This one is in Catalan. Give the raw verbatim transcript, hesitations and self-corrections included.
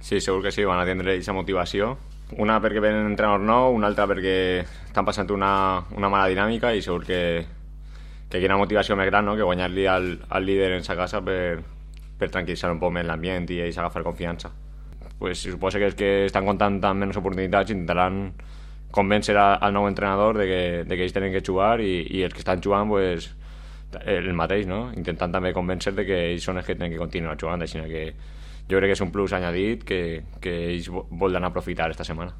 Sí, segur que sí, van a tindre aquesta motivació. Una perquè venen un entrenador nou, una altra perquè estan passant una, una mala dinàmica i segur que, que hi ha una motivació més gran, no?, que guanyar-li al, al líder en sa casa per, per tranquil·litzar un poc més l'ambient i ells agafar confiança. Pues suposo que els que estan comptant amb menys oportunitats intentaran convèncer al nou entrenador de que, de que ells tenen que jugar i, i els que estan jugant pues, el mateix, no? Intentant també convèncer de que ells són els que tenen que continuar jugant, així que jo crec que és un plus añadit que, que ells voldran aprofitar esta setmana.